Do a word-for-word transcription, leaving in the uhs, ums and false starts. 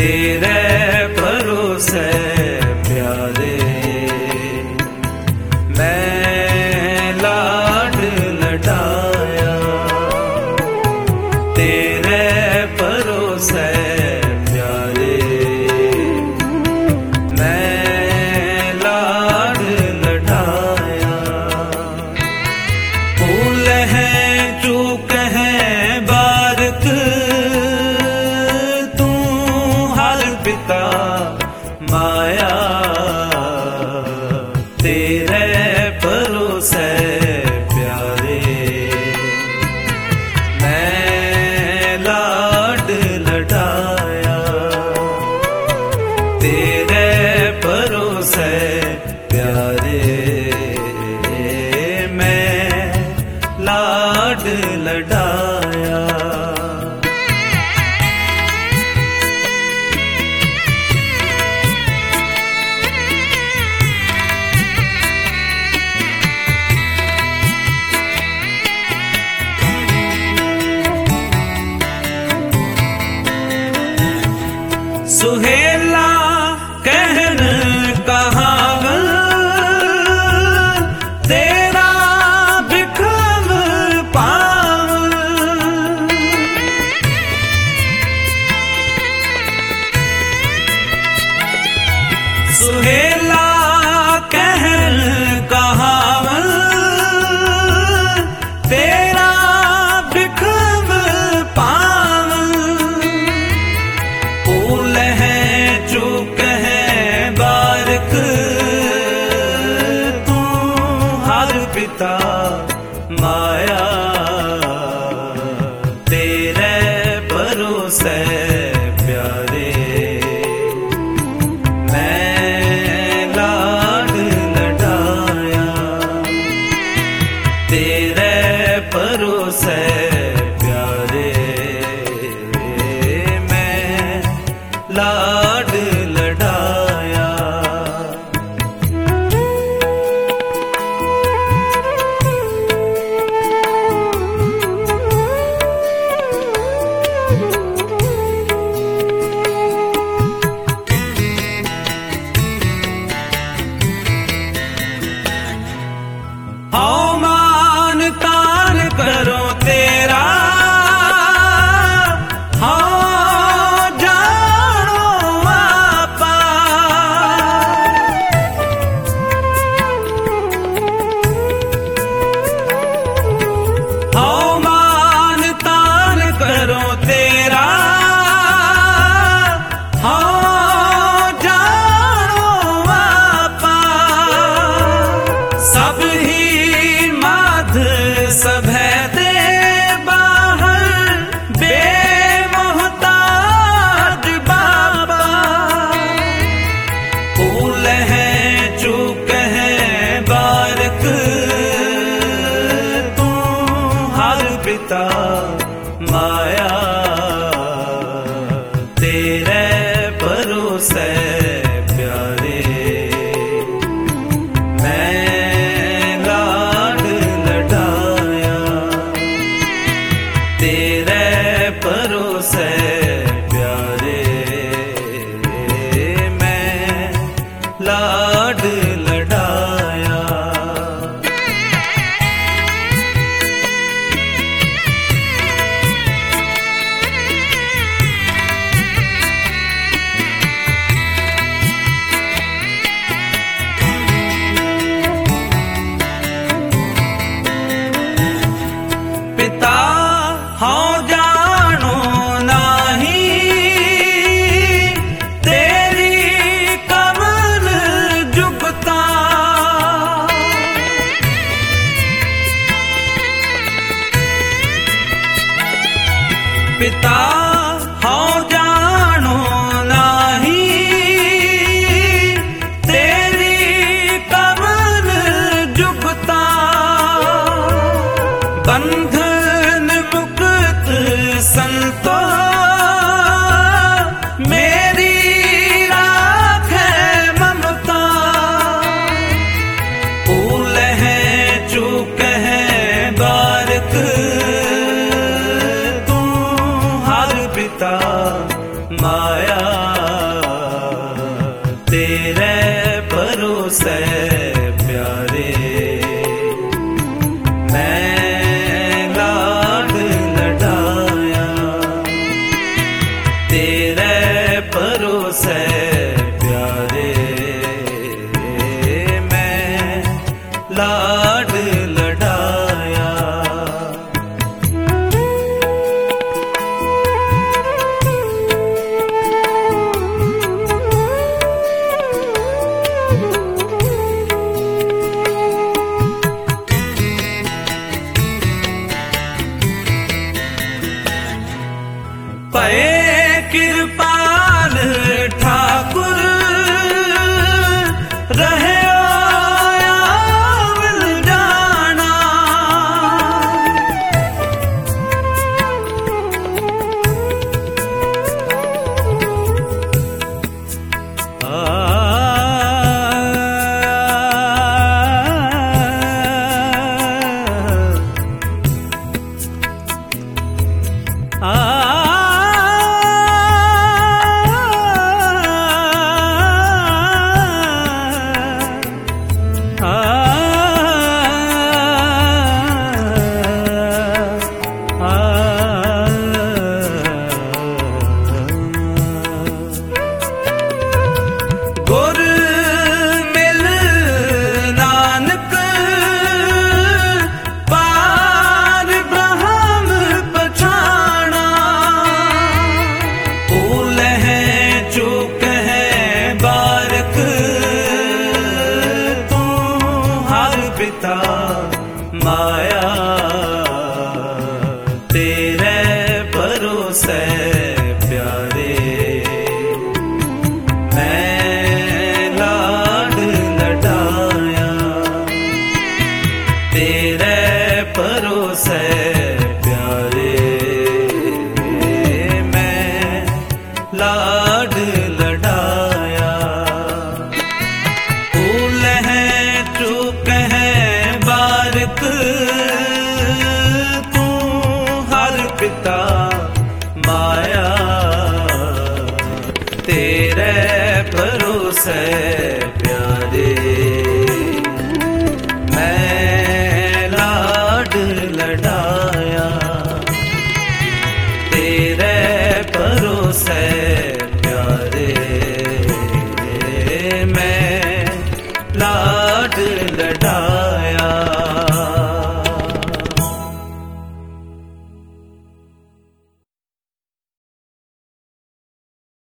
तेरे भरोसे प्यारे मैं लाड लडाया, तेरे भरोसे प्यारे मैं लाड लडाया। फूल हैं चूक हैं बारक तू हर पिता माया, तेरे भरोसे प्यारे मैं लाड लडाया, तेरे भरोसे प्यारे मैं लाड लडाया। सुहेला कहन कहावत तेरा बिखम पावन, सुहेला कहन कहावत तेरा बिखम पावन। फूल हैं चूक हैं बारक तू हर पिता माया, तेरे भरोसे प्यारे मैं लाड लडाया, तेरे भरोसे प्यारे मैं लाड लडाया। हाँ मान तान करो तेरा, हाँ जानो आपा, हाँ मान तान करो तेरा, हाँ जानो आपा। सब ही माध सब है दे बाहर बेमोहताज बाबा। फूल हैं चूक हैं बारक तू हर पिता माया, तेरे भरोसे प्यारे मैं लाड लडाया, तेरे भरोसे प्यारे मैं लाड लडाया। पिता हाँ जानो नाही तेरी कमल जुगता, पिता हाँ जानो नाही तेरी कमल जुगता। बंधन मुक्त संतो मेरी राखे ममता। फूल हैं चूक हैं बारक तू हर पए कृपाल ठाकुर रहे जाना। माया तेरे भरोसे प्यारे, मैं लाड लडाया तेरे भरोसे प्यारे, मैं लाड लडाया। फूल है चूक है तू हर पिता माया तेरे भरोसे प्यारे, मैं लाड लडाया तेरे भरोसे प्यारे, मैं लाड लडाया।